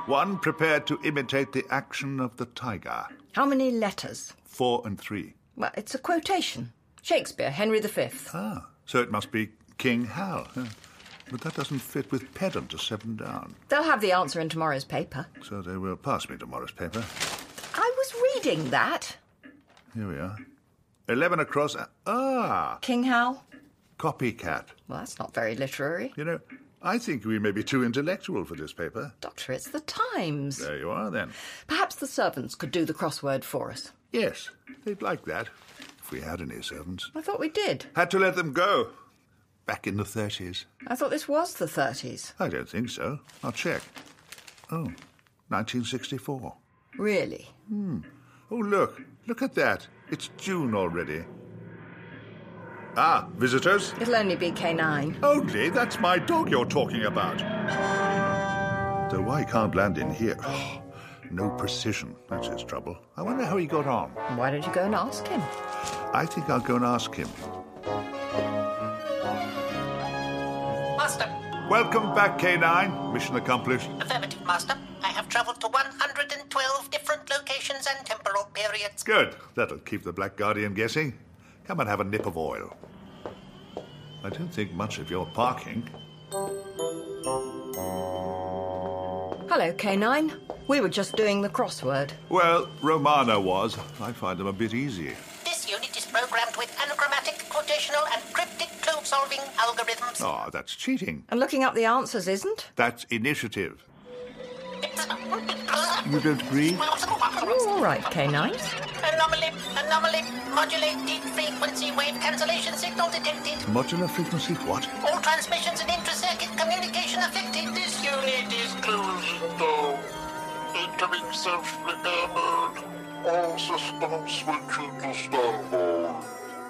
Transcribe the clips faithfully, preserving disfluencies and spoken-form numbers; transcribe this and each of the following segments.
One prepared to imitate the action of the tiger. How many letters? Four and three. Well, it's a quotation. Shakespeare, Henry the Fifth. Ah, so it must be King Hal. Huh? But that doesn't fit with pedant to seven down. They'll have the answer in tomorrow's paper. So they will pass me tomorrow's paper. I was reading that. Here we are. Eleven across. Ah! King Hal? Copycat. Well, that's not very literary. You know, I think we may be too intellectual for this paper. Doctor, it's the Times. There you are, then. Perhaps the servants could do the crossword for us. Yes, they'd like that, if we had any servants. I thought we did. Had to let them go. Back in the thirties. I thought this was the thirties. I don't think so. I'll check. Oh, nineteen sixty-four. Really? Hmm. Oh, look. Look at that. It's June already. Ah, visitors? It'll only be K nine. Only? That's my dog you're talking about. So why can't land in here? Oh, no precision. That's his trouble. I wonder how he got on. Why don't you go and ask him? I think I'll go and ask him. Master. Welcome back, K nine. Mission accomplished. Affirmative, Master. I have travelled to one hundred twelve different locations and temporal periods. Good. That'll keep the Black Guardian guessing. Come and have a nip of oil. I don't think much of your parking. Hello, K nine. We were just doing the crossword. Well, Romana was. I find them a bit easy. This unit is programmed with anagrammatic, quotational, and cryptic clue-solving algorithms. Oh, that's cheating. And looking up the answers isn't? That's initiative. You don't agree? Oh, all right, K nine. Anomaly, anomaly, modulated frequency wave cancellation signal detected. Modular frequency what? All transmissions and intra-circuit communication affected. This unit is closing down. Entering self-repair mode. All systems switching to standby.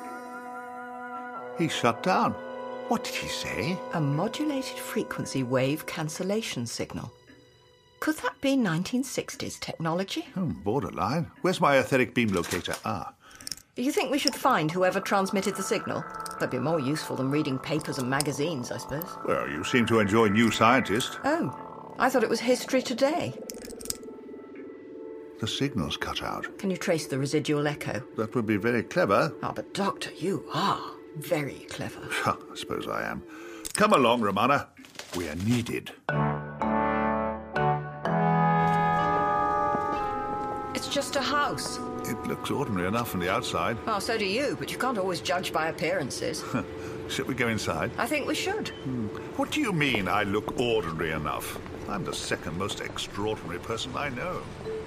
He shut down. What did he say? A modulated frequency wave cancellation signal. Could that be nineteen sixties technology? Oh, borderline. Where's my etheric beam locator? Ah. You think we should find whoever transmitted the signal? That'd be more useful than reading papers and magazines, I suppose. Well, you seem to enjoy New Scientist. Oh, I thought it was History Today. The signal's cut out. Can you trace the residual echo? That would be very clever. Ah, but Doctor, you are very clever. I suppose I am. Come along, Romana. We are needed. It's just a house. It looks ordinary enough from the outside. Oh, so do you, but you can't always judge by appearances. Should we go inside? I think we should. Hmm. What do you mean I look ordinary enough? I'm the second most extraordinary person I know.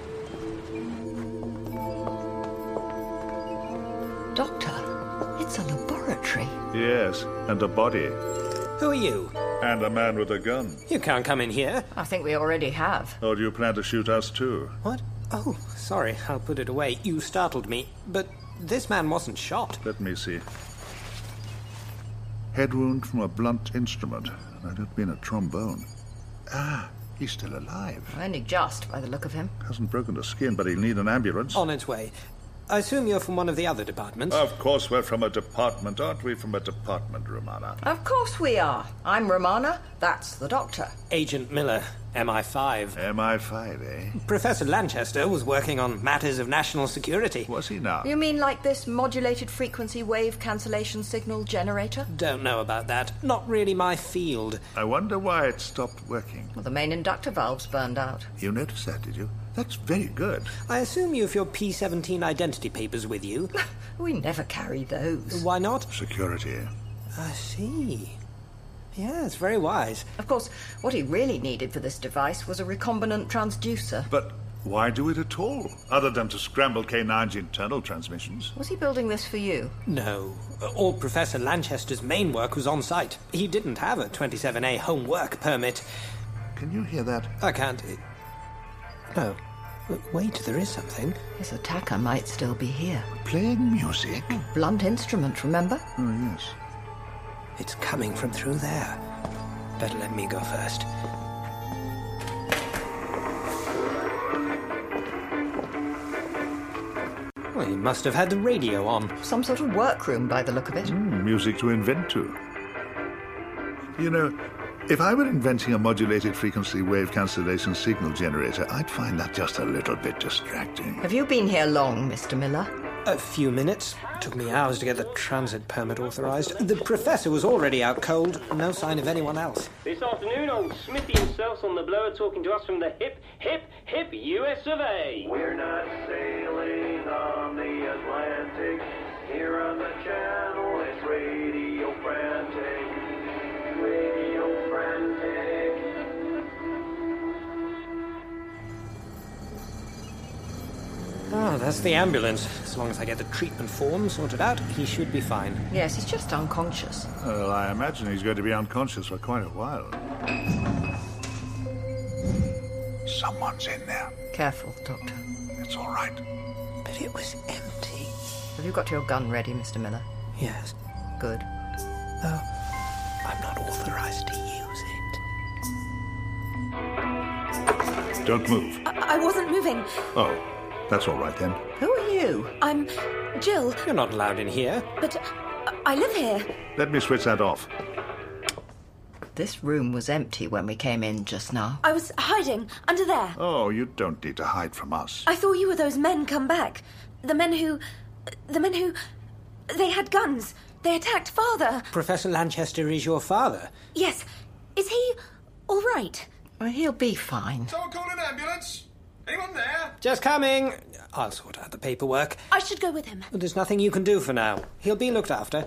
Doctor, it's a laboratory. Yes, and a body. Who are you? And a man with a gun. You can't come in here. I think we already have. Or do you plan to shoot us too? What? Oh, sorry, I'll put it away. You startled me. But this man wasn't shot. Let me see. Head wound from a blunt instrument. I don't mean a trombone. Ah, he's still alive. Only just, by the look of him. Hasn't broken the skin, but he'll need an ambulance. On its way. I assume you're from one of the other departments? Of course we're from a department. Aren't we from a department, Romana? Of course we are. I'm Romana. That's the Doctor. Agent Miller, M I five. M I five, eh? Professor Lanchester was working on matters of national security. Was he now? You mean like this modulated frequency wave cancellation signal generator? Don't know about that. Not really my field. I wonder why it stopped working. Well, the main inductor valve's burned out. You noticed that, did you? That's very good. I assume you have your P seventeen identity papers with you. We never carry those. Why not? Security. I see. Yeah, it's very wise. Of course, what he really needed for this device was a recombinant transducer. But why do it at all, other than to scramble K nine's internal transmissions? Was he building this for you? No. All Professor Lanchester's main work was on site. He didn't have a twenty-seven A home work permit. Can you hear that? I can't... No. Wait, there is something. His attacker might still be here. Playing music? Blunt instrument, remember? Oh, yes. It's coming from through there. Better let me go first. Well, he must have had the radio on. Some sort of workroom by the look of it. Mm, music to invent to. You know, If I were inventing a modulated frequency wave cancellation signal generator, I'd find that just a little bit distracting. Have you been here long, Mister Miller? A few minutes. Took me hours to get the transit permit authorised. The professor was already out cold. No sign of anyone else. This afternoon, old Smithy himself's on the blower talking to us from the hip, hip, hip U S of A. We're not sailing on the Atlantic. Here on the channel, it's Radio Frantic. Radio Frantic. Oh, that's the ambulance. As long as I get the treatment form sorted out, he should be fine. Yes, he's just unconscious. Well, I imagine he's going to be unconscious for quite a while. Someone's in there. Careful, Doctor. It's all right. But it was empty. Have you got your gun ready, Mister Miller? Yes. Good. Though I'm not authorised to use it. Don't move. I, I wasn't moving. Oh, that's all right then. Who are you? I'm Jill, You're not allowed in here. but I live here. Let me switch that off. This room was empty when we came in just now. I was hiding under there. Oh, you don't need to hide from us. I thought you were those men come back. The men who... The men who... They had guns. They attacked Father. Professor Lanchester is your father. Yes. Is he all right? Well, he'll be fine. Someone call an ambulance? Anyone there? Just coming. I'll sort out the paperwork. I should go with him. But there's nothing you can do for now. He'll be looked after.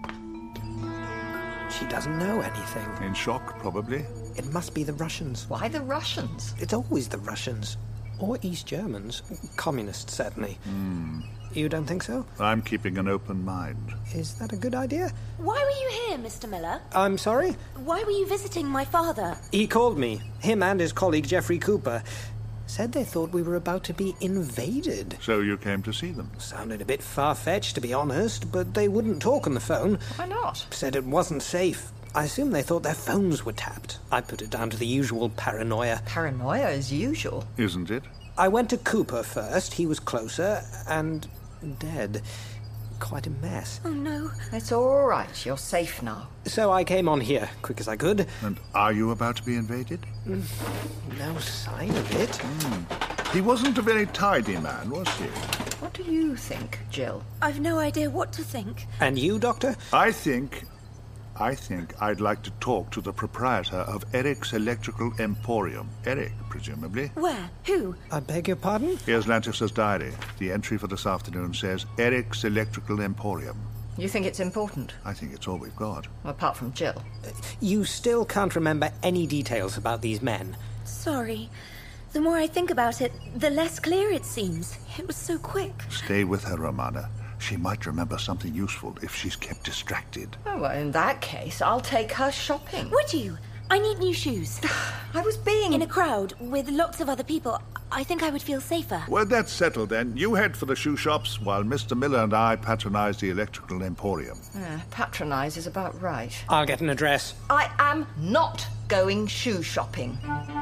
She doesn't know anything. In shock, probably. It must be the Russians. Why the Russians? It's always the Russians. Or East Germans. Communists, certainly. You don't think so? I'm keeping an open mind. Is that a good idea? Why were you here, Mister Miller? I'm sorry? Why were you visiting my father? He called me. Him and his colleague Jeffrey Cooper. Said they thought we were about to be invaded. So you came to see them? Sounded a bit far-fetched, to be honest, but they wouldn't talk on the phone. Why not? Said it wasn't safe. I assume they thought their phones were tapped. I put it down to the usual paranoia. Paranoia as usual. Isn't it? I went to Cooper first. He was closer and dead. Quite a mess. Oh, no. It's all right. You're safe now. So I came on here, quick as I could. And are you about to be invaded? No sign of it. He wasn't a very tidy man, was he? What do you think, Jill? I've no idea what to think. And you, Doctor? I think... I think I'd like to talk to the proprietor of Eric's Electrical Emporium. Eric, presumably. Where? Who? I beg your pardon? Here's Lanchester's diary. The entry for this afternoon says Eric's Electrical Emporium. You think it's important? I think it's all we've got. Apart from Jill. You still can't remember any details about these men. Sorry. The more I think about it, the less clear it seems. It was so quick. Stay with her, Romana. She might remember something useful if she's kept distracted. Oh, well, in that case, I'll take her shopping. Would you? I need new shoes. I was being... In a crowd with lots of other people, I think I would feel safer. Well, that's settled then. You head for the shoe shops while Mister Miller and I patronize the Electrical Emporium. Uh, patronise is about right. I'll get an address. I am not going shoe shopping.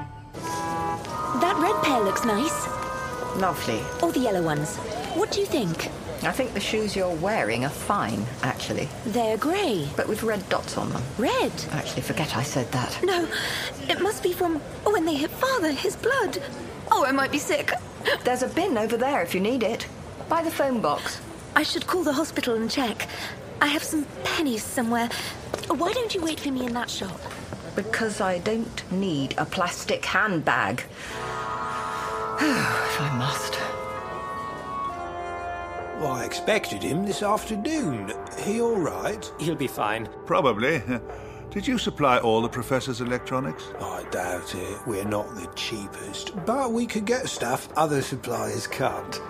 That red pair looks nice. Lovely. Or the yellow ones. What do you think? I think the shoes you're wearing are fine, actually. They're grey. But with red dots on them. Red? Actually, forget I said that. No, it must be from when they hit Father, his blood. Oh, I might be sick. There's a bin over there if you need it. By the phone box. I should call the hospital and check. I have some pennies somewhere. Why don't you wait for me in that shop? Because I don't need a plastic handbag. If I must. Well, I expected him this afternoon. He all right? He'll be fine. Probably. Did you supply all the professor's electronics? I doubt it. We're not the cheapest. But we could get stuff other suppliers can't.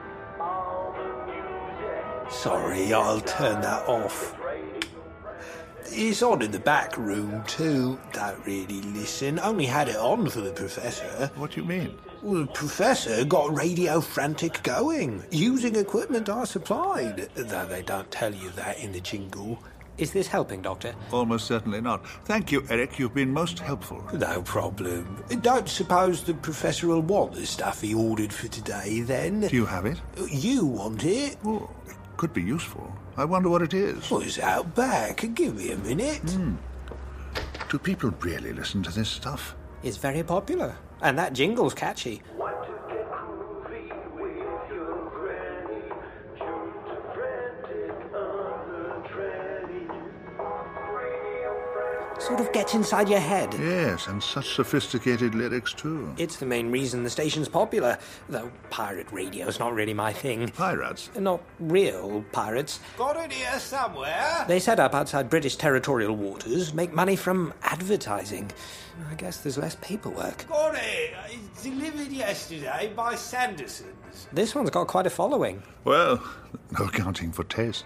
Sorry, I'll turn that off. It's on in the back room, too. Don't really listen. Only had it on for the professor. What do you mean? Well, the professor got Radio Frantic going, using equipment I supplied. Though they don't tell you that in the jingle. Is this helping, Doctor? Almost certainly not. Thank you, Eric. You've been most helpful. No problem. Don't suppose the professor will want the stuff he ordered for today, then? Do you have it? You want it? Well, it could be useful. I wonder what it is. Well, it's out back. Give me a minute. Mm. Do people really listen to this stuff? It's very popular, and that jingle's catchy. Want to get groovy with your granny? Tune to Frantic on the tranny. Radio Frantic. Sort of gets inside your head. Yes, and such sophisticated lyrics, too. It's the main reason the station's popular, though pirate radio's not really my thing. Pirates? Not real pirates. Got it here somewhere? They set up outside British territorial waters, make money from advertising. I guess there's less paperwork. Got it. It's delivered yesterday by Sanderson's. This one's got quite a following. Well, no accounting for taste.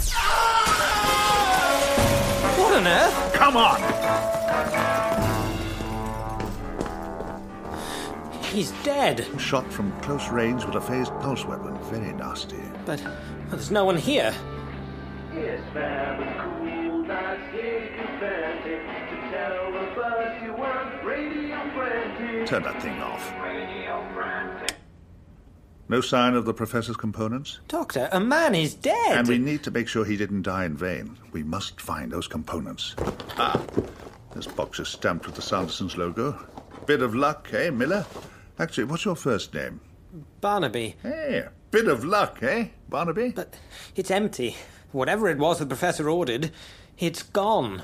What on earth? Come on! He's dead. Shot from close range with a phased pulse weapon. Very nasty. But well, there's no one here. It's fab and cool, that's it, Frantic. To tell the bus you want Radio Frantic. Turn that thing off. Radio Frantic. No sign of the professor's components? Doctor, a man is dead. And we need to make sure he didn't die in vain. We must find those components. Ah, this box is stamped with the Sanderson's logo. Bit of luck, eh, Miller? Actually, what's your first name? Barnaby. Hey, bit of luck, eh, Barnaby? But it's empty. Whatever it was the professor ordered, it's gone.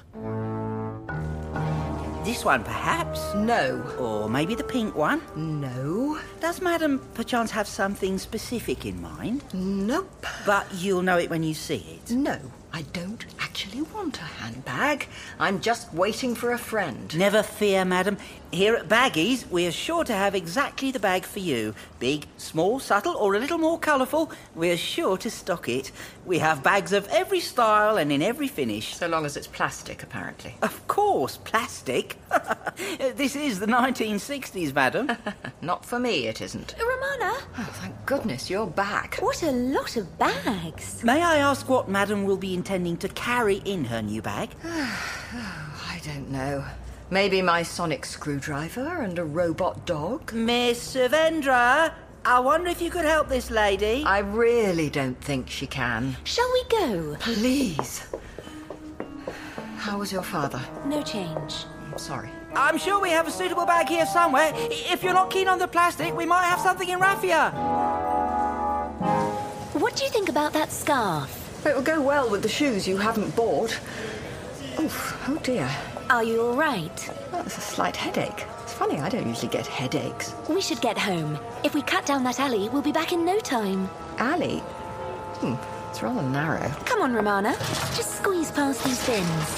This one, perhaps? No. Or maybe the pink one? No. Does Madam perchance have something specific in mind? Nope. But you'll know it when you see it? No, I don't actually want a handbag. I'm just waiting for a friend. Never fear, madam. Here at Baggies, we're sure to have exactly the bag for you. Big, small, subtle, or a little more colourful, we're sure to stock it. We have bags of every style and in every finish. So long as it's plastic, apparently. Of course, plastic. This is the nineteen sixties, madam. Not for me, it isn't. Romana? Oh, thank goodness you're back. What a lot of bags. May I ask what madam will be intending to carry in her new bag? I don't know. Maybe my sonic screwdriver and a robot dog? Miss Savendra, I wonder if you could help this lady. I really don't think she can. Shall we go? Please. How was your father? No change. I'm sorry. I'm sure we have a suitable bag here somewhere. If you're not keen on the plastic, we might have something in raffia. What do you think about that scarf? It will go well with the shoes you haven't bought. Oof, oh dear. Are you all right? Oh, it's a slight headache. It's funny, I don't usually get headaches. We should get home. If we cut down that alley, we'll be back in no time. Alley? Hmm, it's rather narrow. Come on, Romana. Just squeeze past these bins.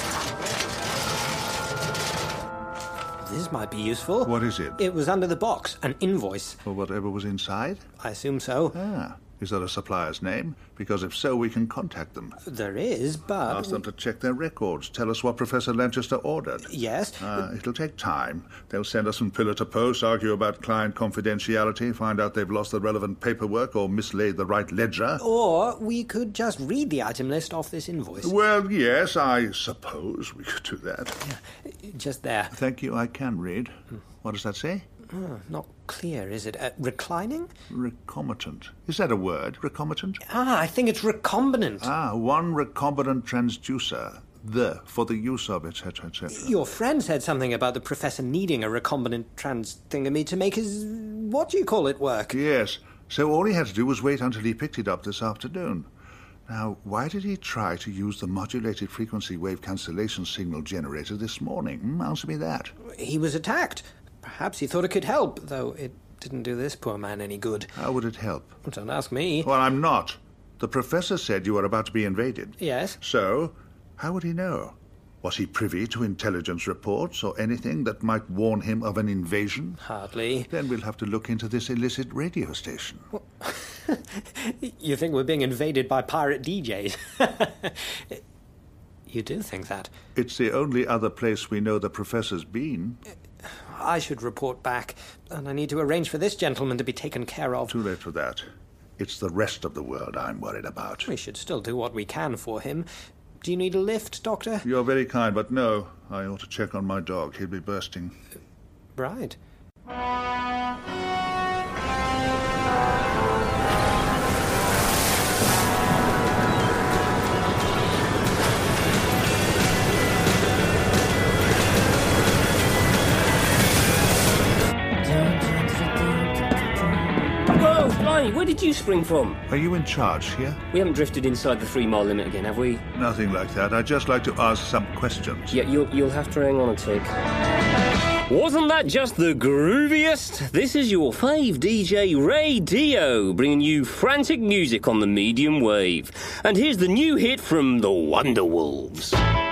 This might be useful. What is it? It was under the box, an invoice. For whatever was inside? I assume so. Ah. Is that a supplier's name? Because if so, we can contact them. There is, but... Ask them to check their records. Tell us what Professor Lanchester ordered. Yes? Uh, it'll take time. They'll send us from pillar to post, argue about client confidentiality, find out they've lost the relevant paperwork or mislaid the right ledger. Or we could just read the item list off this invoice. Well, yes, I suppose we could do that. Yeah, just there. Thank you, I can read. What does that say? Oh, not clear, is it? Uh, reclining? Recombinant. Is that a word? Recombinant? Ah, I think it's recombinant. Ah, one recombinant transducer. The, for the use of, et cetera, et cetera. Your friend said something about the professor needing a recombinant trans thingamy to make his, what do you call it, work? Yes. So all he had to do was wait until he picked it up this afternoon. Now, why did he try to use the modulated frequency wave cancellation signal generator this morning? Hmm, answer me that. He was attacked. Perhaps he thought it could help, though it didn't do this poor man any good. How would it help? Don't ask me. Well, I'm not. The professor said you were about to be invaded. Yes. So, how would he know? Was he privy to intelligence reports or anything that might warn him of an invasion? Hardly. Then we'll have to look into this illicit radio station. Well, you think we're being invaded by pirate D Js? You do think that? It's the only other place we know the professor's been. I should report back, and I need to arrange for this gentleman to be taken care of. Too late for that. It's the rest of the world I'm worried about. We should still do what we can for him. Do you need a lift, Doctor? You're very kind, but no. I ought to check on my dog. He'll be bursting. Right. Hi, where did you spring from? Are you in charge here? We haven't drifted inside the three-mile limit again, have we? Nothing like that. I'd just like to ask some questions. Yeah, you'll, you'll have to hang on a tick. Wasn't that just the grooviest? This is your fave D J Ray Dio, bringing you frantic music on the medium wave. And here's the new hit from the Wonder Wolves.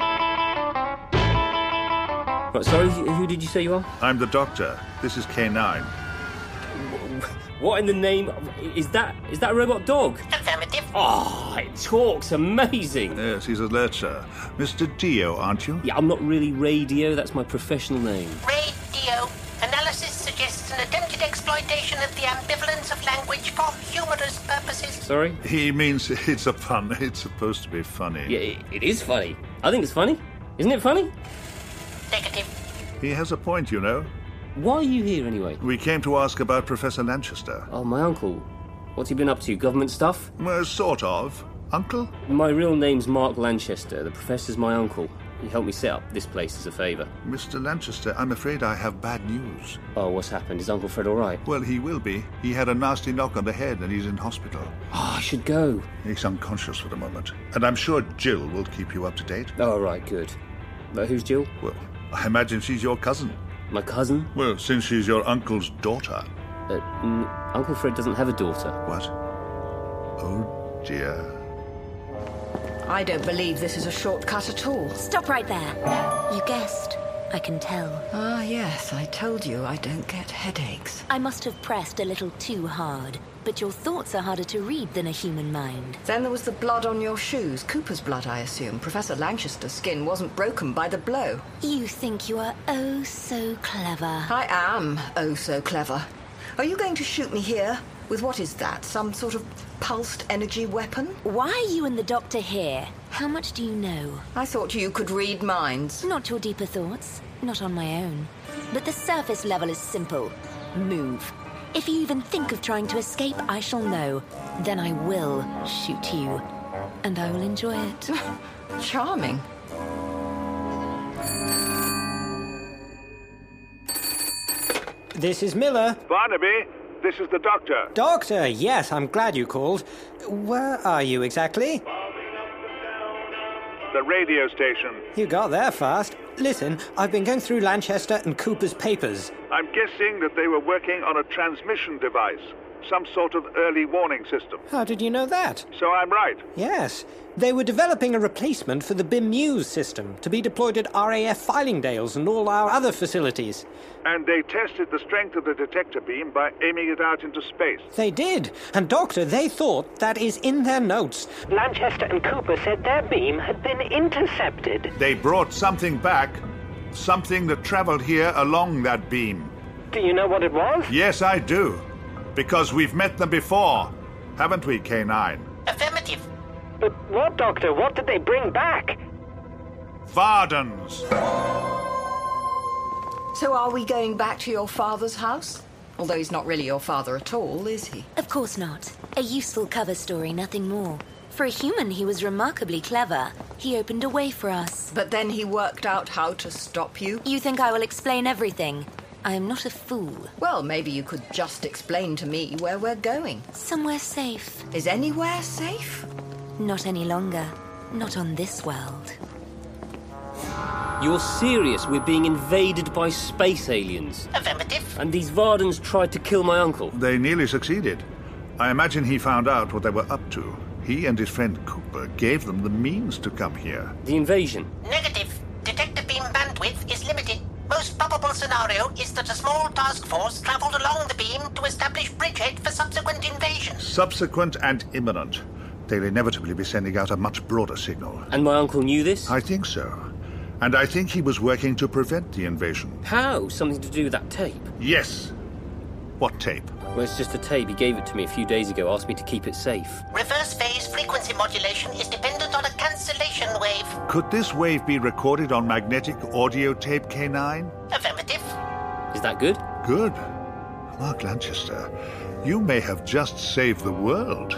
Right, sorry, who did you say you are? I'm the doctor. This is K nine. What in the name... Is that is that a robot dog? Affirmative. Oh, it talks amazing. Yes, he's alert, sir. Mister Dio, aren't you? Yeah, I'm not really Radio, that's my professional name. Radio. Analysis suggests an attempted exploitation of the ambivalence of language for humorous purposes. Sorry? He means it's a pun. It's supposed to be funny. Yeah, it, it is funny. I think it's funny. Isn't it funny? Negative. He has a point, you know. Why are you here anyway? We came to ask about Professor Lanchester. Oh, my uncle. What's he been up to? Government stuff? Well, sort of. Uncle? My real name's Mark Lanchester. The professor's my uncle. He helped me set up this place as a favour. Mister Lanchester, I'm afraid I have bad news. Oh, what's happened? Is Uncle Fred all right? Well, he will be. He had a nasty knock on the head and he's in hospital. Oh, I should go. He's unconscious for the moment. And I'm sure Jill will keep you up to date. Oh, right, good. But who's Jill? Well, I imagine she's your cousin. My cousin? Well, since she's your uncle's daughter. Uh, n- Uncle Fred doesn't have a daughter. What? Oh, dear. I don't believe this is a shortcut at all. Stop right there. You guessed. I can tell. Ah, yes, I told you I don't get headaches. I must have pressed a little too hard, but your thoughts are harder to read than a human mind. Then there was the blood on your shoes. Cooper's blood, I assume. Professor Lanchester's skin wasn't broken by the blow. You think you are oh so clever. I am oh so clever. Are you going to shoot me here? With what is that? Some sort of pulsed energy weapon? Why are you and the doctor here? How much do you know? I thought you could read minds. Not your deeper thoughts. Not on my own. But the surface level is simple. Move. If you even think of trying to escape, I shall know. Then I will shoot you. And I will enjoy it. Charming. This is Miller. Barnaby, this is the doctor. Doctor, yes, I'm glad you called. Where are you exactly? The radio station. You got there fast. Listen, I've been going through Lanchester and Cooper's papers. I'm guessing that they were working on a transmission device, some sort of early warning system. How did you know that? So I'm right. Yes. They were developing a replacement for the B I M Muse system to be deployed at R A F Fylingdales and all our other facilities. And they tested the strength of the detector beam by aiming it out into space. They did. And, Doctor, they thought that is in their notes. Lanchester and Cooper said their beam had been intercepted. They brought something back. Something that traveled here along that beam. Do you know what it was? Yes, I do. Because we've met them before. Haven't we, K nine? Affirmative. But what, Doctor? What did they bring back? Vardens. So are we going back to your father's house? Although he's not really your father at all, is he? Of course not. A useful cover story, nothing more. For a human, he was remarkably clever. He opened a way for us. But then he worked out how to stop you? You think I will explain everything? I am not a fool. Well, maybe you could just explain to me where we're going. Somewhere safe. Is anywhere safe? Not any longer. Not on this world. You're serious? We're being invaded by space aliens? Affirmative. And these Vardens tried to kill my uncle? They nearly succeeded. I imagine he found out what they were up to. He and his friend Cooper gave them the means to come here. The invasion? Negative. Detector beam bandwidth is limited. Most probable scenario is that a small task force travelled along the beam to establish bridgehead for subsequent invasion. Subsequent and imminent. They'll inevitably be sending out a much broader signal. And my uncle knew this? I think so. And I think he was working to prevent the invasion. How? Something to do with that tape? Yes. What tape? Well, it's just a tape. He gave it to me a few days ago, asked me to keep it safe. Reverse phase frequency modulation is dependent on a cancellation wave. Could this wave be recorded on magnetic audio tape, K nine? Affirmative. Is that good? Good. Mark Lanchester, you may have just saved the world.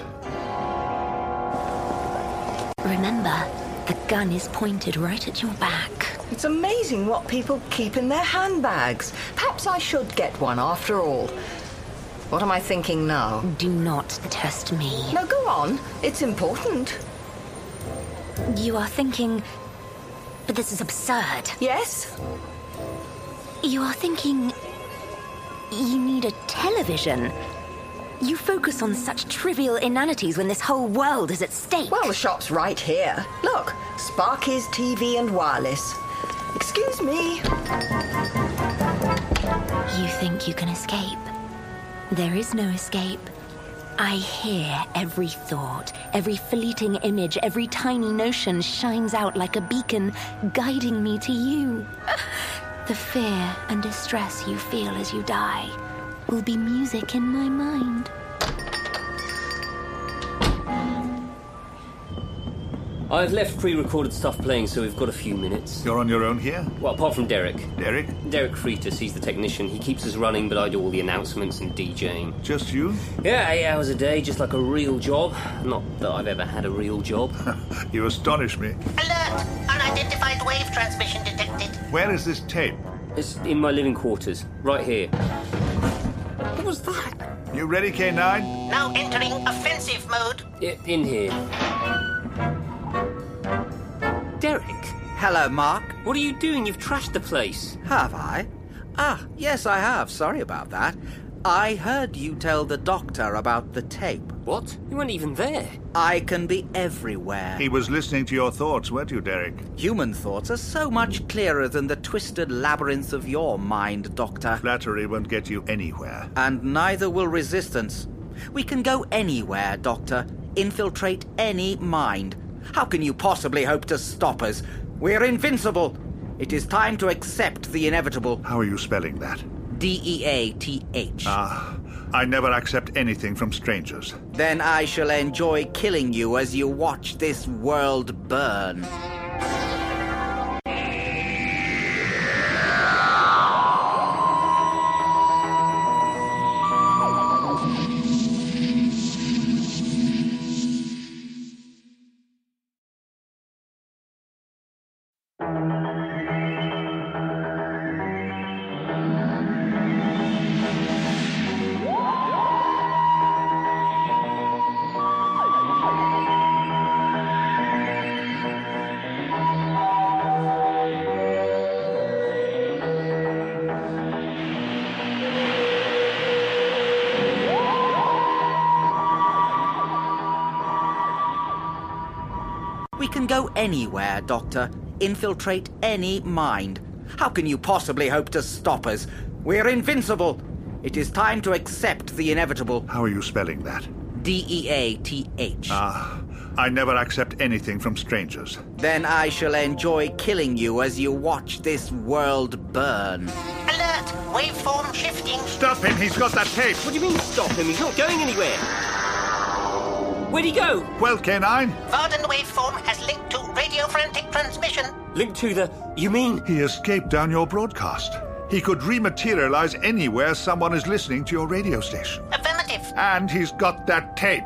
Remember, the gun is pointed right at your back. It's amazing what people keep in their handbags. Perhaps I should get one after all. What am I thinking now? Do not test me. No, go on. It's important. You are thinking... But this is absurd. Yes? You are thinking... You need a television. You focus on such trivial inanities when this whole world is at stake. Well, the shop's right here. Look, Sparky's T V and wireless. Excuse me. You think you can escape? There is no escape. I hear every thought, every fleeting image, every tiny notion shines out like a beacon, guiding me to you. The fear and distress you feel as you die will be music in my mind. I've left pre-recorded stuff playing, so we've got a few minutes. You're on your own here? Well, apart from Derek. Derek? Derek Freitas, he's the technician. He keeps us running, but I do all the announcements and DJing. Just you? Yeah, eight hours a day, just like a real job. Not that I've ever had a real job. You astonish me. Alert! Unidentified wave transmission detected. Where is this tape? It's in my living quarters, right here. What was that? You ready, K nine? Now entering offensive mode. Yeah, in here. Derek? Hello, Mark. What are you doing? You've trashed the place. Have I? Ah, yes, I have. Sorry about that. I heard you tell the doctor about the tape. What? You weren't even there. I can be everywhere. He was listening to your thoughts, weren't you, Derek? Human thoughts are so much clearer than the twisted labyrinths of your mind, Doctor. Flattery won't get you anywhere. And neither will resistance. We can go anywhere, Doctor. Infiltrate any mind. How can you possibly hope to stop us? We're invincible. It is time to accept the inevitable. How are you spelling that? D E A T H. Ah, I never accept anything from strangers. Then I shall enjoy killing you as you watch this world burn. We can go anywhere, Doctor. Infiltrate any mind. How can you possibly hope to stop us? We're invincible. It is time to accept the inevitable. How are you spelling that? D E A T H. Ah, I never accept anything from strangers. Then I shall enjoy killing you as you watch this world burn. Alert! Waveform shifting. Stop him! He's got that tape! What do you mean stop him? He's not going anywhere. Where'd he go? Well, K nine? Varden waveform has linked to radio frantic transmission. Linked to the... You mean... He escaped down your broadcast. He could rematerialize anywhere someone is listening to your radio station. Affirmative. And he's got that tape.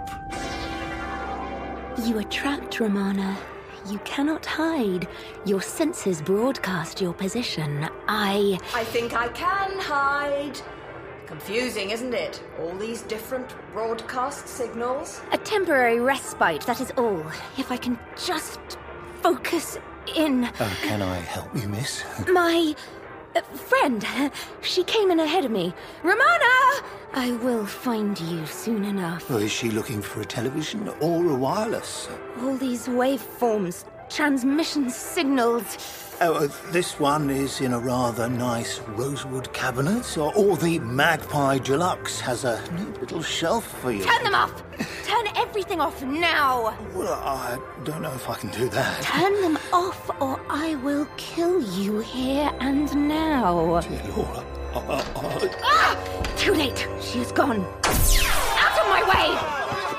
You are trapped, Romana. You cannot hide. Your senses broadcast your position. I... I think I can hide. Confusing, isn't it? All these different broadcast signals. A temporary respite, that is all. If I can just focus in. Oh, can I help you, miss? My uh, friend, she came in ahead of me. Romana! I will find you soon enough. Oh, is she looking for a television or a wireless? All these waveforms, transmission signals. Oh, uh, this one is in a rather nice rosewood cabinet, or, or the Magpie Deluxe has a neat little shelf for you. Turn them off! Turn everything off now! Well, I don't know if I can do that. Turn them off or I will kill you here and now. Dear Laura, uh, uh, uh, Ah! Too late. She is gone. Out of my way!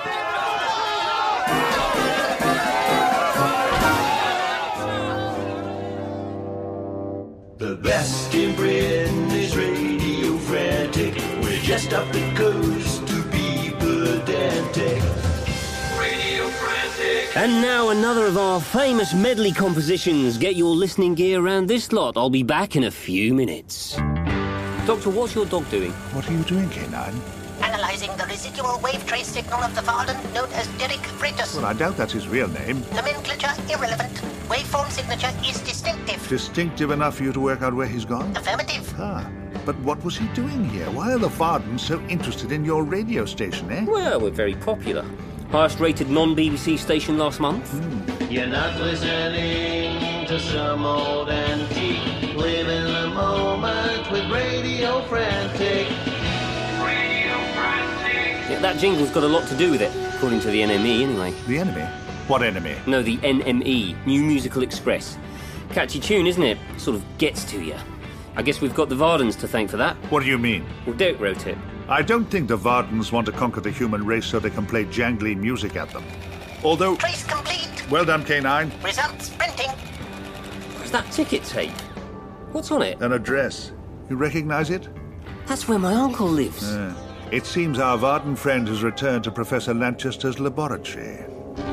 The best in Britain is Radio Frantic. We're just up the coast to be pedantic. Radio Frantic. And now another of our famous medley compositions. Get your listening gear around this lot. I'll be back in a few minutes. Doctor, what's your dog doing? What are you doing, K nine? analyzing the residual wave trace signal of the Varden known as Derek Freitas. Well, I doubt that's his real name. Nomenclature irrelevant. Waveform signature is distinctive. Distinctive enough for you to work out where he's gone? Affirmative. Ah, but what was he doing here? Why are the Vardens so interested in your radio station, eh? Well, we're very popular. Highest rated non-B B C station last month. Mm. You're not listening to some old antique. Live in the moment with Radio Frantic. Radio Frantic. Yeah, that jingle's got a lot to do with it, according to the N M E anyway. The enemy? What enemy? No, the N M E, New Musical Express. Catchy tune, isn't it? Sort of gets to you. I guess we've got the Vardens to thank for that. What do you mean? Well, Dirk wrote it. I don't think the Vardens want to conquer the human race so they can play jangly music at them. Although... Trace complete. Well done, K nine. Results printing. What's that ticket tape? What's on it? An address. You recognize it? That's where my uncle lives. Uh, it seems our Varden friend has returned to Professor Lanchester's laboratory.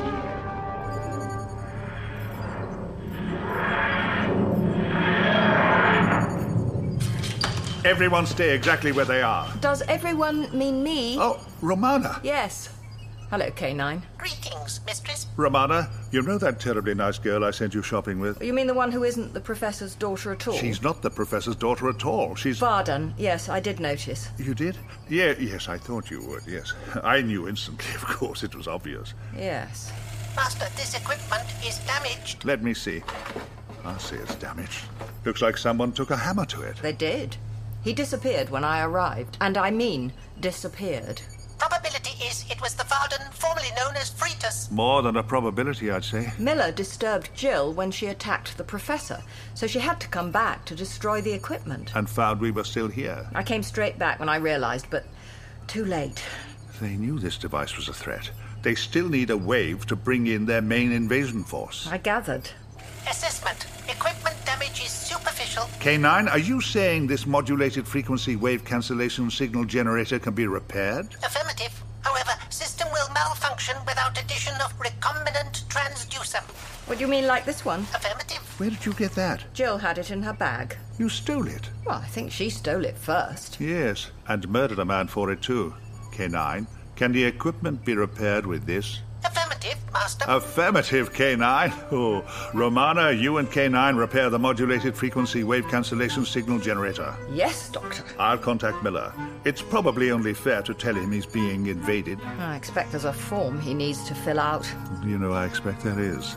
Everyone stay exactly where they are. Does everyone mean me? Oh, Romana. Yes. Hello, K nine. Greetings, mistress. Romana, you know that terribly nice girl I sent you shopping with? You mean the one who isn't the Professor's daughter at all? She's not the Professor's daughter at all. She's... Varden. Yes, I did notice. You did? Yeah, yes, I thought you would, yes. I knew instantly, of course. It was obvious. Yes. Master, this equipment is damaged. Let me see. I see it's damaged. Looks like someone took a hammer to it. They did. He disappeared when I arrived. And I mean disappeared. Probability is it was the Varden formerly known as Freitas. More than a probability, I'd say. Miller disturbed Jill when she attacked the Professor, so she had to come back to destroy the equipment. And found we were still here. I came straight back when I realized, but too late. They knew this device was a threat. They still need a wave to bring in their main invasion force. I gathered. Assessment. Equipment damage is superficial. K nine, are you saying this modulated frequency wave cancellation signal generator can be repaired? Affirmative. However, system will malfunction without addition of recombinant transducer. What do you mean, like this one? Affirmative. Where did you get that? Jill had it in her bag. You stole it? Well, I think she stole it first. Yes, and murdered a man for it too. K nine, can the equipment be repaired with this? Affirmative, Master. Affirmative, K nine. Oh, Romana, you and K nine repair the modulated frequency wave cancellation signal generator. Yes, Doctor. I'll contact Miller. It's probably only fair to tell him he's being invaded. I expect there's a form he needs to fill out. You know, I expect there is.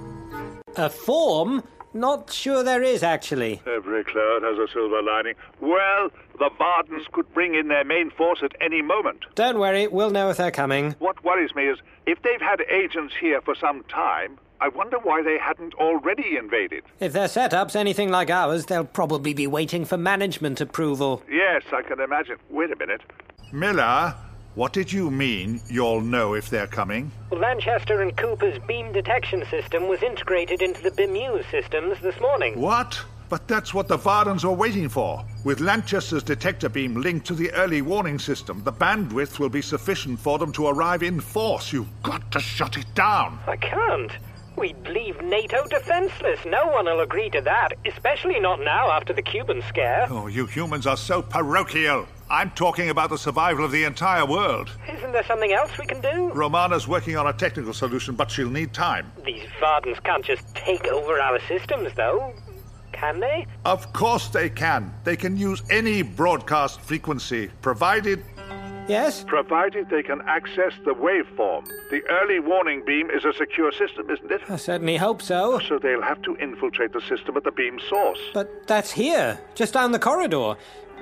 A form? Not sure there is, actually. Every cloud has a silver lining. Well, the Vardens could bring in their main force at any moment. Don't worry, we'll know if they're coming. What worries me is, if they've had agents here for some time, I wonder why they hadn't already invaded. If their setup's anything like ours, they'll probably be waiting for management approval. Yes, I can imagine. Wait a minute. Miller, what did you mean, you'll know if they're coming? Lanchester and Cooper's beam detection system was integrated into the Bemuse systems this morning. What? But that's what the Vardens were waiting for. With Lanchester's detector beam linked to the early warning system, the bandwidth will be sufficient for them to arrive in force. You've got to shut it down. I can't. We'd leave NATO defenseless. No one will agree to that, especially not now after the Cuban scare. Oh, you humans are so parochial. I'm talking about the survival of the entire world. Isn't there something else we can do? Romana's working on a technical solution, but she'll need time. These Vardens can't just take over our systems, though. Can they? Of course they can. They can use any broadcast frequency, provided... Yes? Provided they can access the waveform. The early warning beam is a secure system, isn't it? I certainly hope so. So they'll have to infiltrate the system at the beam's source. But that's here, just down the corridor.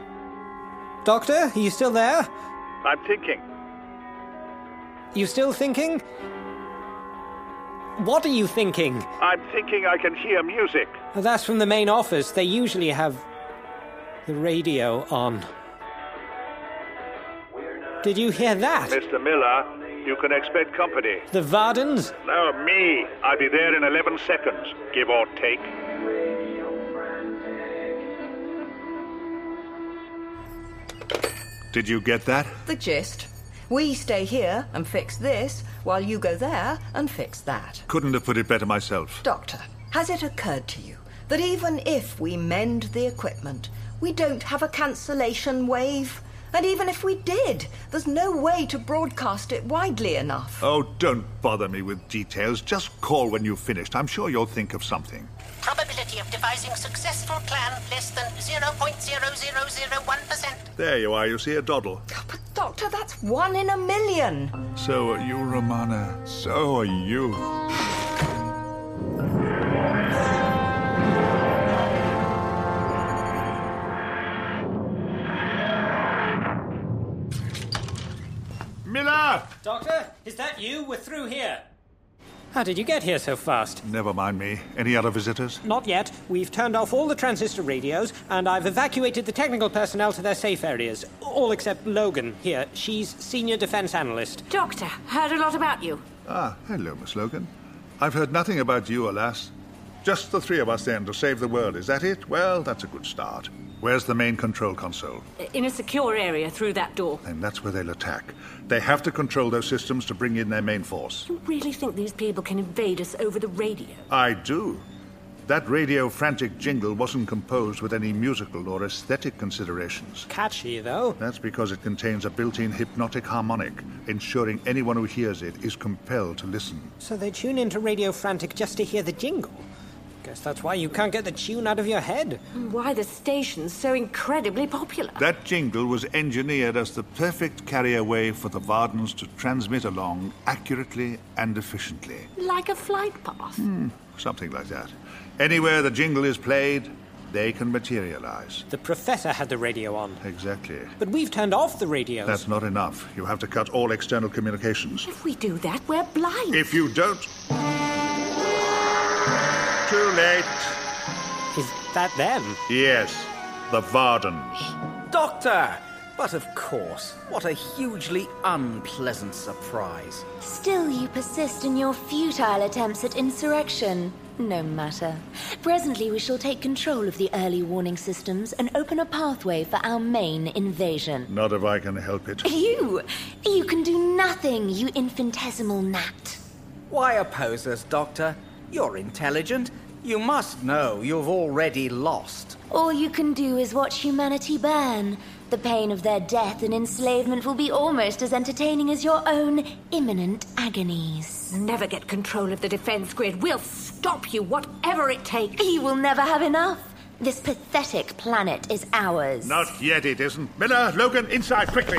Doctor, are you still there? I'm thinking. You still thinking? What are you thinking? I'm thinking I can hear music. Well, that's from the main office. They usually have the radio on. Did you hear that? Mister Miller, you can expect company. The Vardens? No, me. I'll be there in eleven seconds, give or take. Did you get that? The gist. We stay here and fix this, while you go there and fix that. Couldn't have put it better myself. Doctor, has it occurred to you that even if we mend the equipment, we don't have a cancellation wave? And even if we did, there's no way to broadcast it widely enough. Oh, don't bother me with details. Just call when you've finished. I'm sure you'll think of something. Probability of devising successful plan less than zero point zero zero zero one percent. There you are, you see, a doddle. But, Doctor, that's one in a million. So are you, Romana. So are you. Miller! Doctor, is that you? We're through here. How did you get here so fast? Never mind me. Any other visitors? Not yet. We've turned off all the transistor radios, and I've evacuated the technical personnel to their safe areas. All except Logan, here. She's senior defense analyst. Doctor, heard a lot about you. Ah, hello, Miss Logan. I've heard nothing about you, alas. Just the three of us, then, to save the world. Is that it? Well, that's a good start. Where's the main control console? In a secure area through that door. And that's where they'll attack. They have to control those systems to bring in their main force. You really think these people can invade us over the radio? I do. That radio frantic jingle wasn't composed with any musical or aesthetic considerations. Catchy, though. That's because it contains a built-in hypnotic harmonic, ensuring anyone who hears it is compelled to listen. So they tune into Radio Frantic just to hear the jingle? Guess that's why you can't get the tune out of your head. And why the station's so incredibly popular. That jingle was engineered as the perfect carrier wave for the Vardens to transmit along accurately and efficiently. Like a flight path? Hmm, something like that. Anywhere the jingle is played, they can materialize. The Professor had the radio on. Exactly. But we've turned off the radios. That's not enough. You have to cut all external communications. If we do that, we're blind. If you don't... Too late. Is that them? Yes, the Vardens. Doctor! But of course, what a hugely unpleasant surprise. Still you persist in your futile attempts at insurrection. No matter. Presently we shall take control of the early warning systems and open a pathway for our main invasion. Not if I can help it. You! You can do nothing, you infinitesimal gnat. Why oppose us, Doctor? You're intelligent. You must know you've already lost. All you can do is watch humanity burn. The pain of their death and enslavement will be almost as entertaining as your own imminent agonies. Never get control of the defense grid. We'll stop you, whatever it takes. You will never have enough. This pathetic planet is ours. Not yet, it isn't. Miller, Logan, inside, quickly.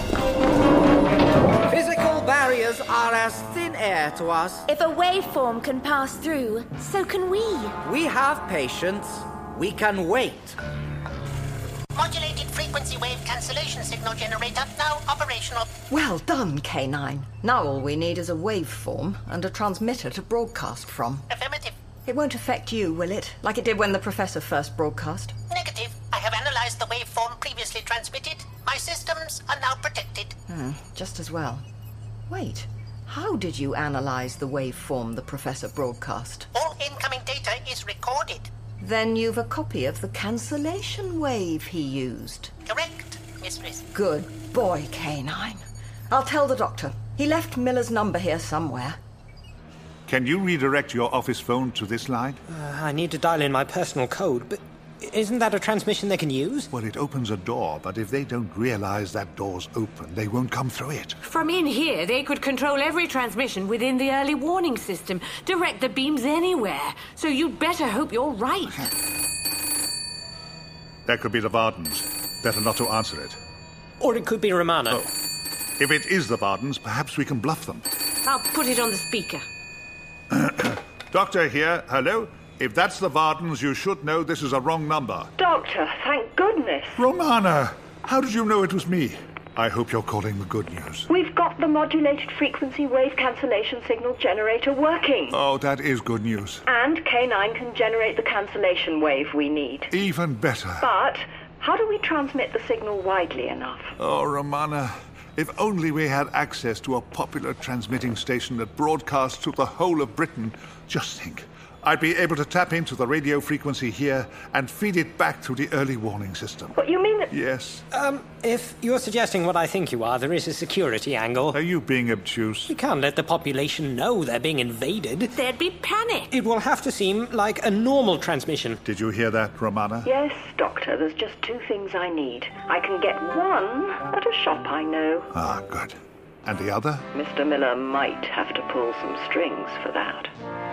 Physical barriers are as thin air to us. If a waveform can pass through, so can we. We have patience. We can wait. Modulated frequency wave cancellation signal generator now operational. Well done, K nine. Now all we need is a waveform and a transmitter to broadcast from. Affirmative. It won't affect you, will it? Like it did when the Professor first broadcast? Negative. I have analyzed the waveform previously transmitted. My systems are now protected. Hmm, just as well. Wait, how did you analyze the waveform the Professor broadcast? All incoming data is recorded. Then you've a copy of the cancellation wave he used. Correct, Mistress. Good boy, K nine. I'll tell the doctor. He left Miller's number here somewhere. Can you redirect your office phone to this line? Uh, I need to dial in my personal code, but isn't that a transmission they can use? Well, it opens a door, but if they don't realize that door's open, they won't come through it. From in here, they could control every transmission within the early warning system, direct the beams anywhere. So you'd better hope you're right. That could be the Vardens. Better not to answer it. Or it could be Romana. Oh. If it is the Vardens, perhaps we can bluff them. I'll put it on the speaker. Doctor here, hello? If that's the Vardens, you should know this is a wrong number. Doctor, thank goodness. Romana, how did you know it was me? I hope you're calling the good news. We've got the modulated frequency wave cancellation signal generator working. Oh, that is good news. And K nine can generate the cancellation wave we need. Even better. But how do we transmit the signal widely enough? Oh, Romana, if only we had access to a popular transmitting station that broadcasts to the whole of Britain. Just think. I'd be able to tap into the radio frequency here and feed it back through the early warning system. What, you mean that... Yes. Um, if you're suggesting what I think you are, there is a security angle. Are you being obtuse? We can't let the population know they're being invaded. There'd be panic. It will have to seem like a normal transmission. Did you hear that, Romana? Yes, Doctor, there's just two things I need. I can get one at a shop I know. Ah, good. And the other? Mister Miller might have to pull some strings for that.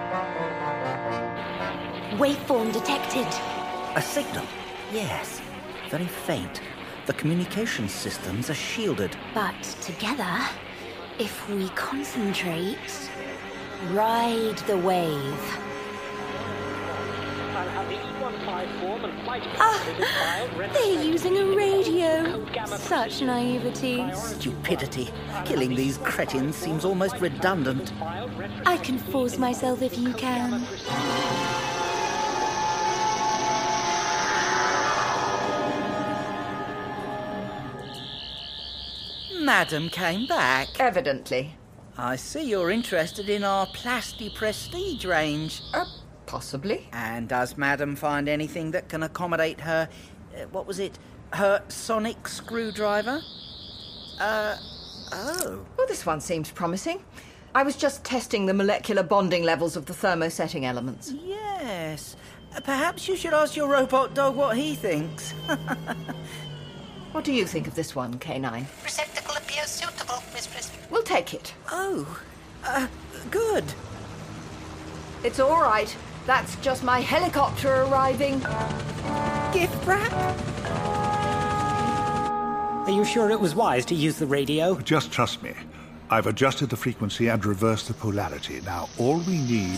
Waveform detected. A signal? Yes. Very faint. The communication systems are shielded. But together, if we concentrate, ride the wave. Ah, they're using a radio. Such naivety. Stupidity. Killing these cretins seems almost redundant. I can force myself if you can. Madam came back. Evidently. I see you're interested in our Plasti Prestige range. Uh, possibly. And does Madam find anything that can accommodate her... Uh, what was it? Her sonic screwdriver? Uh, oh. Well, this one seems promising. I was just testing the molecular bonding levels of the thermosetting elements. Yes. Uh, perhaps you should ask your robot dog what he thinks. What do you think of this one, K nine? Receptacle appears suitable, Mistress. We'll take it. Oh, uh, good. It's all right. That's just my helicopter arriving. Gift wrap? Are you sure it was wise to use the radio? Just trust me. I've adjusted the frequency and reversed the polarity. Now, all we need...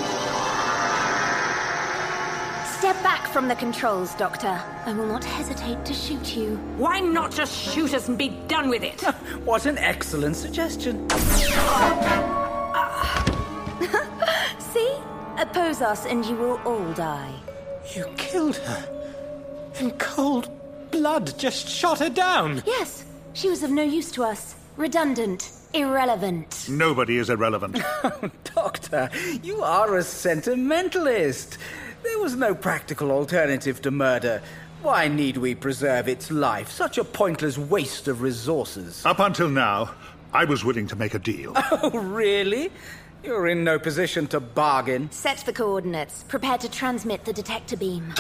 Step back from the controls, Doctor. I will not hesitate to shoot you. Why not just shoot us and be done with it? What an excellent suggestion. See? Oppose us and you will all die. You killed her. In cold blood, just shot her down. Yes, she was of no use to us. Redundant. Irrelevant. Nobody is irrelevant. Doctor, you are a sentimentalist. There was no practical alternative to murder. Why need we preserve its life? Such a pointless waste of resources. Up until now, I was willing to make a deal. Oh, really? You're in no position to bargain. Set the coordinates. Prepare to transmit the detector beam.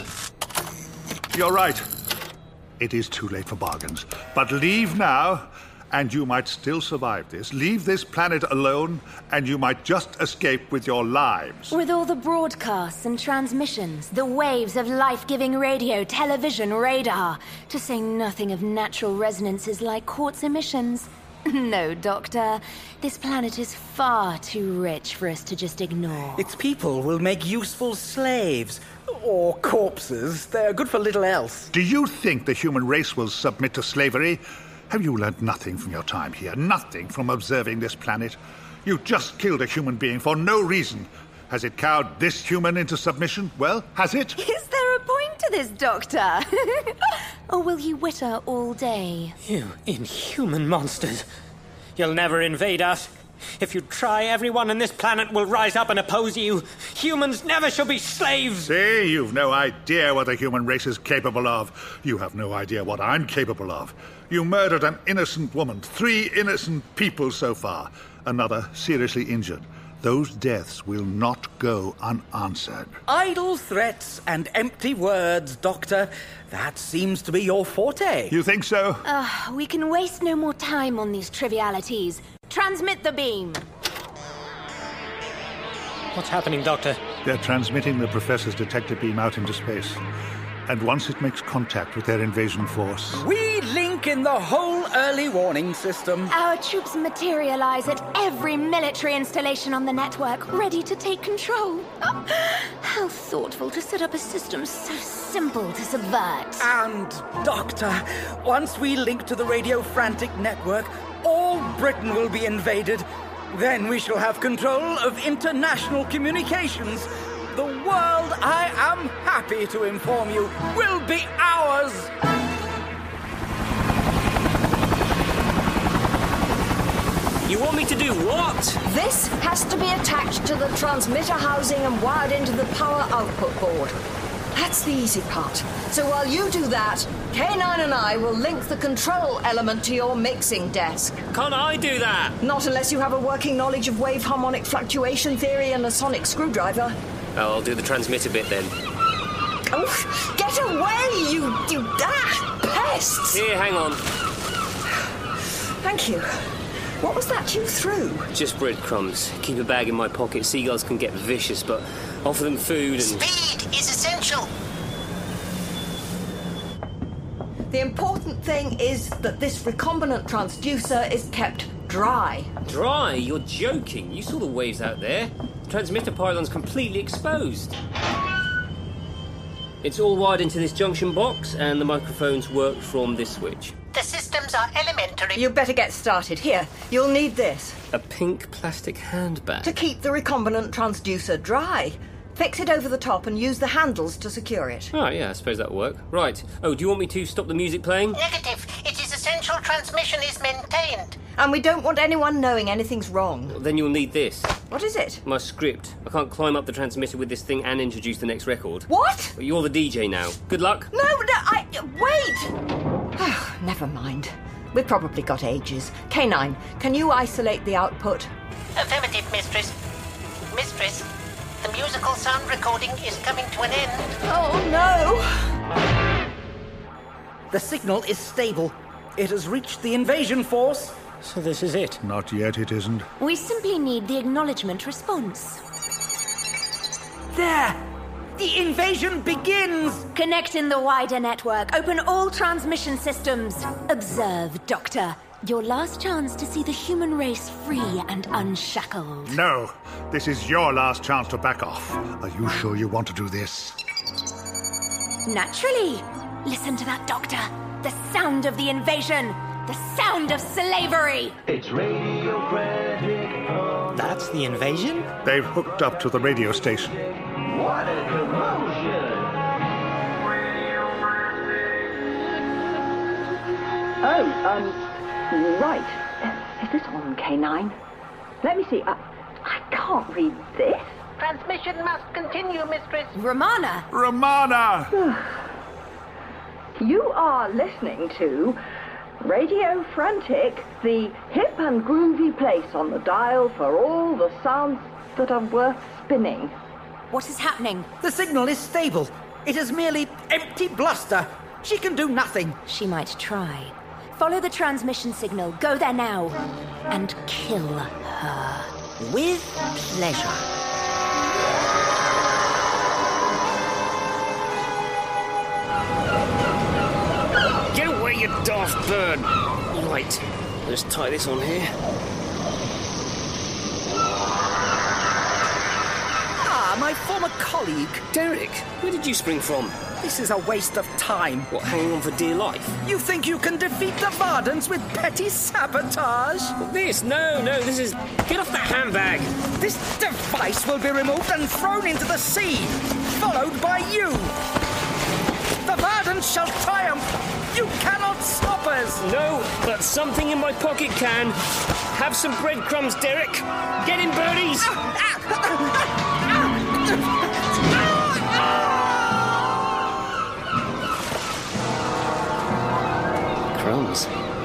You're right. It is too late for bargains. But leave now, and you might still survive this. Leave this planet alone, and you might just escape with your lives. With all the broadcasts and transmissions, the waves of life-giving radio, television, radar, to say nothing of natural resonances like quartz emissions. No, Doctor. This planet is far too rich for us to just ignore. Its people will make useful slaves. Or corpses. They're good for little else. Do you think the human race will submit to slavery? Have you learned nothing from your time here? Nothing from observing this planet? You just killed a human being for no reason. Has it cowed this human into submission? Well, has it? Is there a point to this, Doctor? Or will you witter all day? You inhuman monsters. You'll never invade us. If you try, everyone on this planet will rise up and oppose you. Humans never shall be slaves. See, you've no idea what the human race is capable of. You have no idea what I'm capable of. You murdered an innocent woman, three innocent people so far, another seriously injured. Those deaths will not go unanswered. Idle threats and empty words, Doctor. That seems to be your forte. You think so? Uh, we can waste no more time on these trivialities. Transmit the beam. What's happening, Doctor? They're transmitting the Professor's detector beam out into space. And once it makes contact with their invasion force... We link in the whole early warning system. Our troops materialize at every military installation on the network, ready to take control. Oh, how thoughtful to set up a system so simple to subvert. And, Doctor, once we link to the Radio Frantic network, all Britain will be invaded. Then we shall have control of international communications. The world, I am happy to inform you, will be ours! You want me to do what? This has to be attached to the transmitter housing and wired into the power output board. That's the easy part. So while you do that, K nine and I will link the control element to your mixing desk. Can't I do that? Not unless you have a working knowledge of wave harmonic fluctuation theory and a sonic screwdriver. Oh, I'll do the transmitter bit then. Oh, get away, you, you ah, pests! Here, hang on. Thank you. What was that you threw? Just breadcrumbs. Keep a bag in my pocket. Seagulls can get vicious, but offer them food and... Speed is essential. The important thing is that this recombinant transducer is kept dry. Dry? You're joking. You saw the waves out there. The transmitter pylon's completely exposed. It's all wired into this junction box, and the microphones work from this switch. The systems are elementary. You better get started. Here, you'll need this. A pink plastic handbag. To keep the recombinant transducer dry. Fix it over the top and use the handles to secure it. Oh, yeah, I suppose that'll work. Right. Oh, do you want me to stop the music playing? Negative. It is essential transmission is maintained. And we don't want anyone knowing anything's wrong. Well, then you'll need this. What is it? My script. I can't climb up the transmitter with this thing and introduce the next record. What? Well, you're the D J now. Good luck. No, no, I... Wait! Oh, never mind. We've probably got ages. K nine, can you isolate the output? Affirmative, Mistress. Mistress, the musical sound recording is coming to an end. Oh, no! The signal is stable. It has reached the invasion force. So this is it? Not yet, it isn't. We simply need the acknowledgement response. There! The invasion begins! Connect in the wider network. Open all transmission systems. Observe, Doctor. Your last chance to see the human race free and unshackled. No, this is your last chance to back off. Are you sure you want to do this? Naturally. Listen to that, Doctor. The sound of the invasion. The sound of slavery. It's Radio Frantic. That's the invasion? They've hooked up to the radio station. What a commotion! Oh, um, right. Is this on, K nine? Let me see. Uh, I can't read this. Transmission must continue, Mistress. Romana! Romana! You are listening to Radio Frantic, the hip and groovy place on the dial for all the sounds that are worth spinning. What is happening? The signal is stable. It is merely empty bluster. She can do nothing. She might try. Follow the transmission signal. Go there now. And kill her. With pleasure. Get away, you daft bird! Right, let's tie this on here. Ah, my former colleague. Derek, where did you spring from? This is a waste of time. What, hanging on for dear life? You think you can defeat the Vardens with petty sabotage? Well, this? No, no, this is... Get off that handbag! This device will be removed and thrown into the sea, followed by you. The Vardens shall triumph. You cannot stop us. No, but something in my pocket can. Have some breadcrumbs, Derek. Get in, birdies! Crumbs.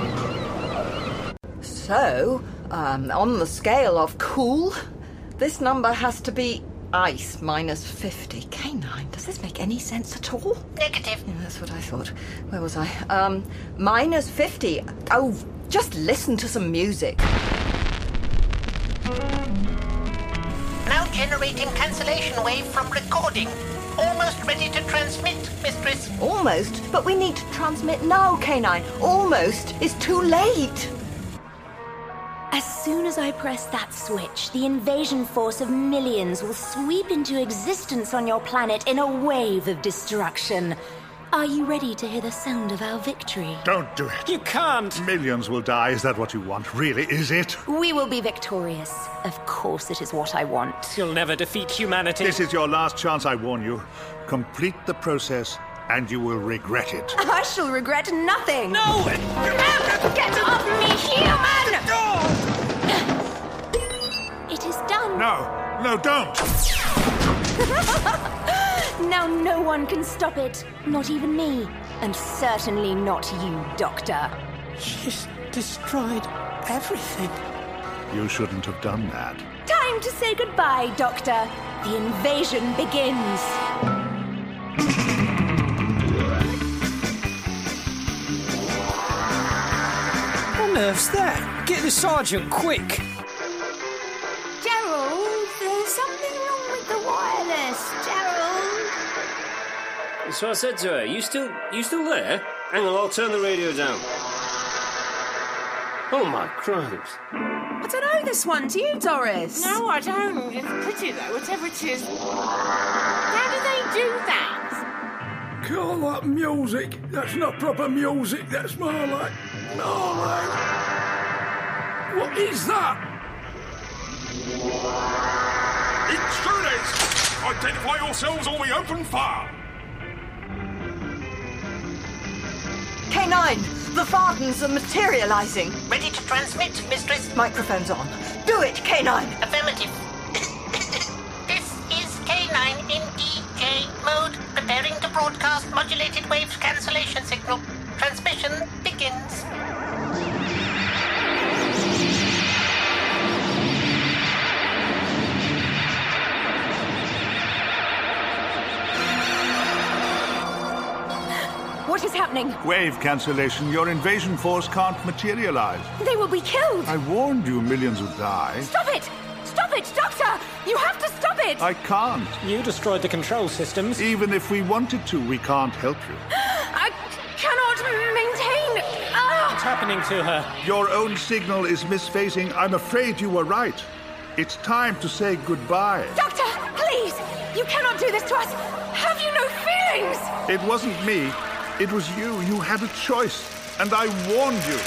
So, um, on the scale of cool, this number has to be ice minus fifty. K nine, does this make any sense at all? Negative. Yeah, that's what I thought. Where was I? Um, minus fifty. Oh, just listen to some music. Now generating cancellation wave from recording. Almost ready to transmit, Mistress. Almost? But we need to transmit now, K nine. Almost is too late. As soon as I press that switch, the invasion force of millions will sweep into existence on your planet in a wave of destruction. Are you ready to hear the sound of our victory? Don't do it. You can't. Millions will die. Is that what you want? Really, is it? We will be victorious. Of course it is what I want. You'll never defeat humanity. This is your last chance, I warn you. Complete the process, and you will regret it. I shall regret nothing. No! Get off me, human! No, no, don't! Now no one can stop it. Not even me. And certainly not you, Doctor. She's destroyed everything. You shouldn't have done that. Time to say goodbye, Doctor. The invasion begins. What on earth's that? Get the sergeant, quick! Gerald, there's something wrong with the wireless. Gerald! So I said to her, you still, you still there? Hang on, I'll turn the radio down. Oh my crimes. I don't know this one, do you, Doris? No, I don't. It's pretty, though, whatever it is. How do they do that? Call that music. That's not proper music. That's more like... more like... What is that? Intruders! Identify yourselves or we open fire! K nine, the Vardens are materializing. Ready to transmit, Mistress? Microphone's on. Do it, K nine. Affirmative. This is K nine in D J mode, preparing to broadcast modulated waves cancellation signal. Transmission begins. What is happening? Wave cancellation. Your invasion force can't materialize. They will be killed. I warned you millions would die. Stop it! Stop it, Doctor! You have to stop it! I can't. You destroyed the control systems. Even if we wanted to, we can't help you. I cannot maintain... Ah! What's happening to her? Your own signal is misphasing. I'm afraid you were right. It's time to say goodbye. Doctor, please! You cannot do this to us! Have you no feelings? It wasn't me. It was you. You had a choice. And I warned you.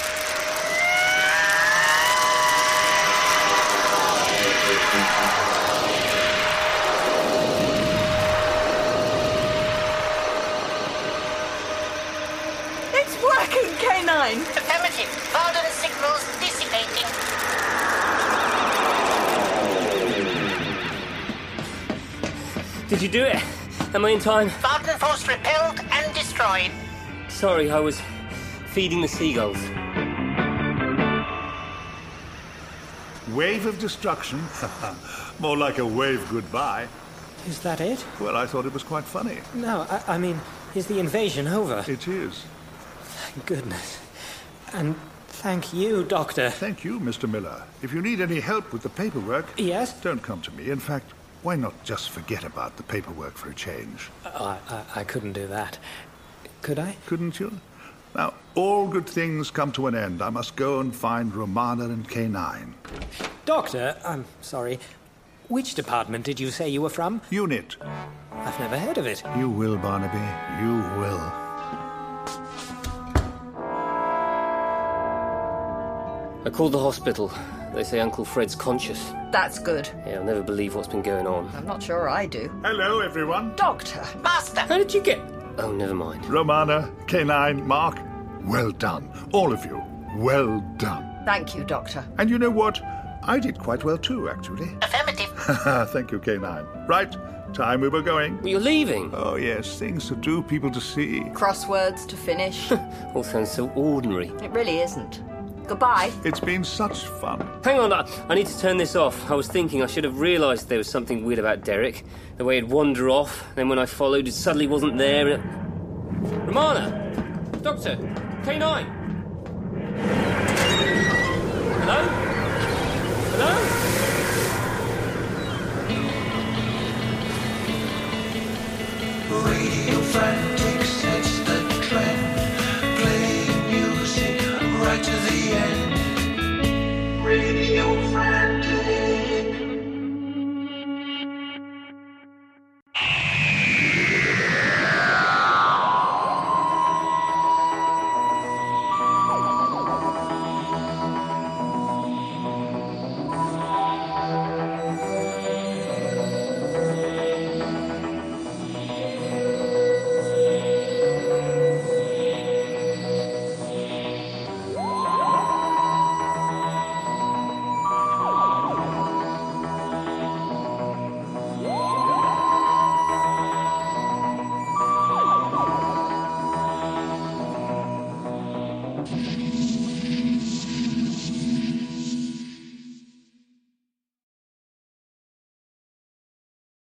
It's working, K nine. Affirmative. Varden signals dissipating. Did you do it? Am I in time? Varden force repelled and destroyed. Sorry, I was feeding the seagulls. Wave of destruction. More like a wave goodbye. Is that it? Well, I thought it was quite funny. No, I, I mean, is the invasion over? It is. Thank goodness. And thank you, Doctor. Thank you, Mister Miller. If you need any help with the paperwork... Yes? Don't come to me. In fact, why not just forget about the paperwork for a change? Oh, I, I, I couldn't do that. Could I? Couldn't you? Now, all good things come to an end. I must go and find Romana and K nine. Doctor, I'm sorry. Which department did you say you were from? Unit. I've never heard of it. You will, Barnaby. You will. I called the hospital. They say Uncle Fred's conscious. That's good. Yeah, I'll never believe what's been going on. I'm not sure I do. Hello, everyone. Doctor. Master. How did you get... Oh, never mind. Romana, K nine, Mark, well done. All of you, well done. Thank you, Doctor. And you know what? I did quite well too, actually. Affirmative. Thank you, K nine. Right, time we were going. You're leaving? Oh, yes, things to do, people to see. Crosswords to finish. All sounds so ordinary. It really isn't. Goodbye. It's been such fun. Hang on, I, I need to turn this off. I was thinking I should have realised there was something weird about Derek. The way he'd wander off, then when I followed, it suddenly wasn't there. And it... Romana! Doctor! K nine! Hello? Hello? Radio Frantic sets the trend, playing music right to the end. Radio Frantic. Bye.